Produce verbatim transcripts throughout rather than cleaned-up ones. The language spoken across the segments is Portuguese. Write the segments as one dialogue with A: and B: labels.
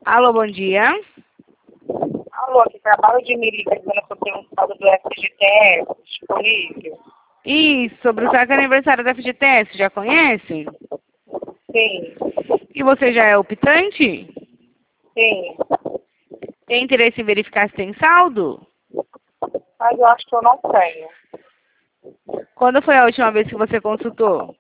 A: Alô, bom dia.
B: Alô, que trabalho de me liga dizendo que eu tenho um saldo do F G T S disponível.
A: Isso, sobre o saque aniversário da F G T S, já conhece?
B: Sim,
A: E você já é optante?
B: sim.
A: Tem interesse em verificar se tem saldo?
B: Mas eu acho que eu não tenho.
A: Quando foi a última vez que você consultou?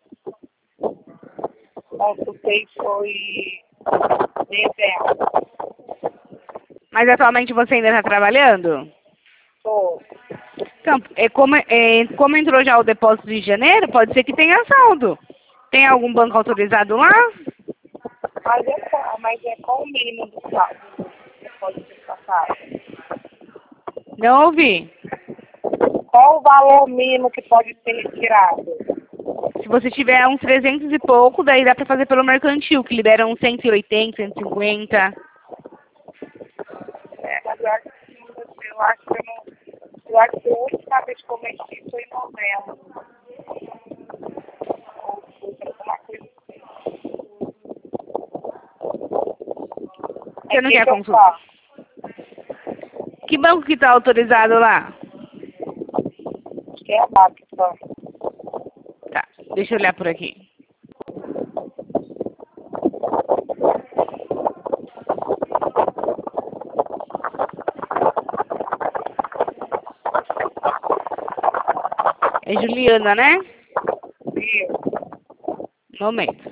B: Consultei foi dezembro.
A: Mas atualmente você ainda está trabalhando?
B: Tô.
A: Então, é como, é, como entrou já o depósito de janeiro, pode ser que tenha saldo. Tem algum banco autorizado lá?
B: Mas é, qual- mas é qual o mínimo do saldo que pode ser passado?
A: Não ouvi.
B: Qual o valor mínimo que pode ser retirado?
A: Se você tiver uns trezentos e pouco, daí dá para fazer pelo mercantil, que libera uns cento e oitenta, cento e cinquenta.
B: É, mas eu acho que eu acho que eu não. Eu acho que a última vez que eu mexi foi em novembro. Ou foi alguma coisa assim.
A: Você não
B: que
A: quer
B: que eu
A: consultar?
B: faço?
A: Que banco que está autorizado lá?
B: Acho que é a Bacta.
A: Tá, deixa eu olhar por aqui. É Juliana, né?
B: Isso.
A: Momento.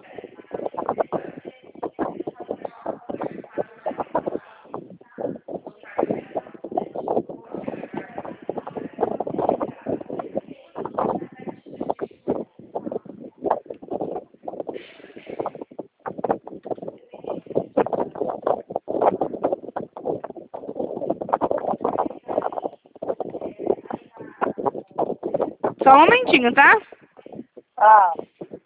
A: Só um momentinho, tá?
B: Ah,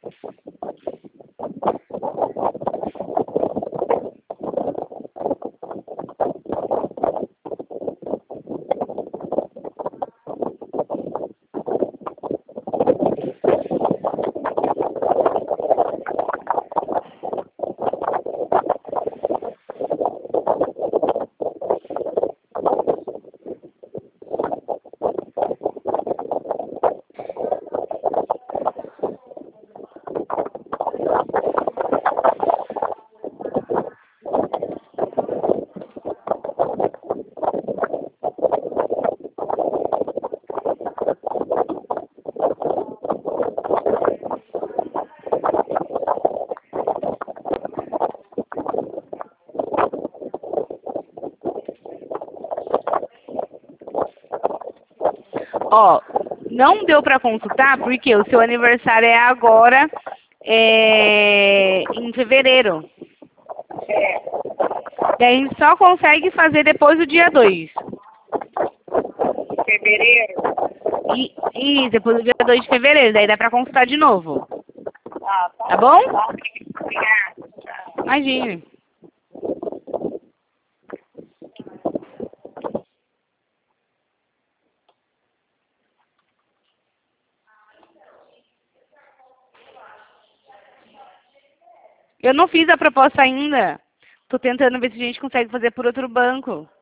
A: Ó, não deu para consultar porque o seu aniversário é agora, é, em fevereiro.
B: é.
A: Daí a gente só consegue fazer depois do dia dois.
B: Fevereiro?
A: E, e depois do dia dois de fevereiro, daí dá para consultar de novo.
B: Ah, tá.
A: Tá bom?
B: Tá, obrigada. Tchau.
A: Imagine. Eu não fiz a proposta ainda. Tô tentando ver se a gente consegue fazer por outro banco.